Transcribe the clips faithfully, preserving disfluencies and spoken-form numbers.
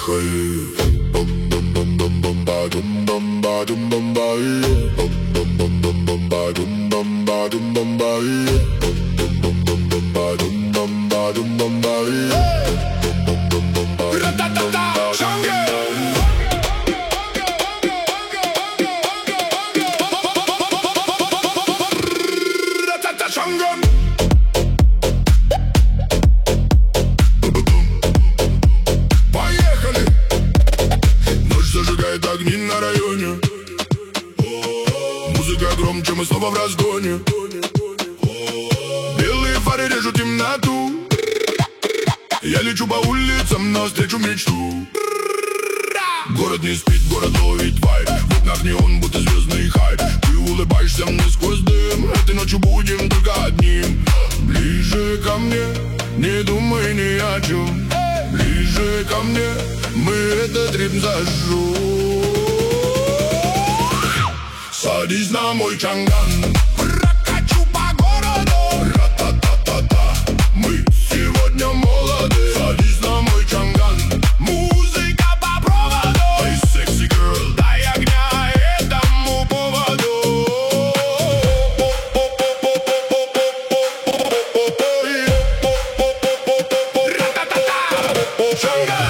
Поехали. Огни на районе, музыка громче, мы снова в разгоне. Белые фары режут темноту. Я лечу по улицам навстречу мечту. Город не спит, город ловит вайб. В окнах неон, будто звездный хайп. Ты улыбаешься мне сквозь дым. Этой ночью будем только одним. Ближе ко мне, не думай ни о чем. Ближе ко мне, мы этот ритм зажжем. Садись на мой чанган, прокачу по городу. Ра-та-та-та-та, мы сегодня молоды. Садись на мой чанган, музыка по проводу. Эй, секси герл, дай огня этому поводу. Ра-та-та-та, чанган.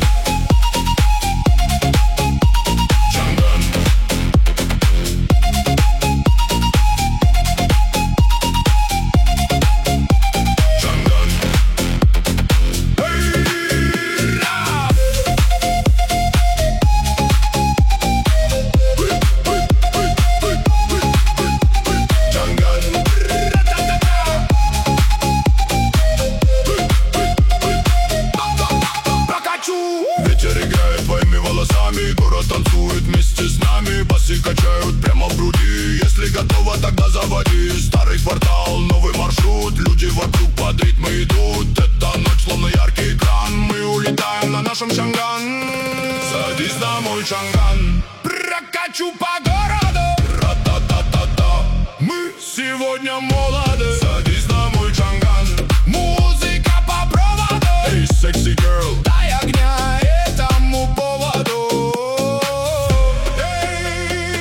Ветер играет твоими волосами, город танцует вместе с нами. Басы качают прямо в груди. Если готова, тогда заводи. Старый квартал, новый маршрут. Люди вокруг под ритмы идут. Эта ночь словно яркий экран. Мы улетаем на нашем чанган. Садись на мой чанган, прокачу по городу. Ра-та-та-та-та, мы сегодня молоды. Садись на мой чанган, музыка по проводу. Эй, секси герл, дай огня этому поводу. Эй,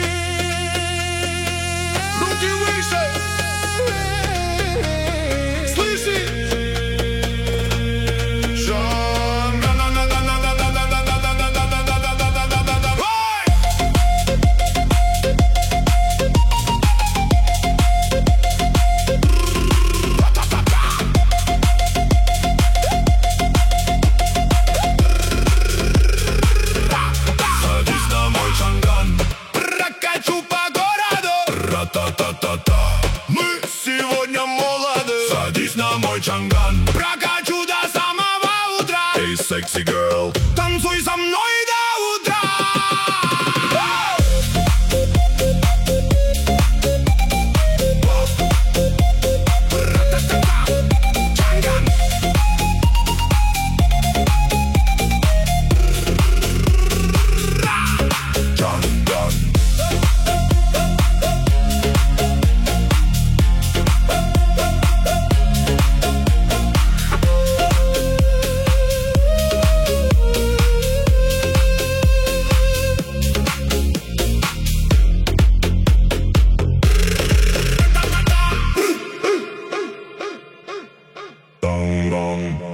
руки выше, слыши? Та-та-та-та, мы сегодня молоды. Садись на мой чанган, прокачу до самого утра. Эй, секси герл, танцуй со мной до утра. Dong dong.